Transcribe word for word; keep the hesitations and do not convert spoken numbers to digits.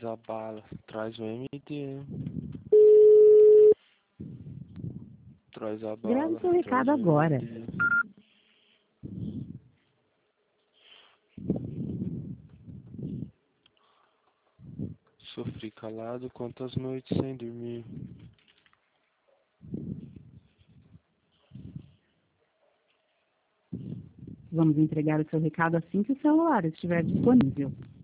a bala, traz o M D. Traz a bala, Grave seu recado traz o agora. M D. Sofri calado quantas noites sem dormir. Vamos entregar o seu recado assim que o celular estiver disponível.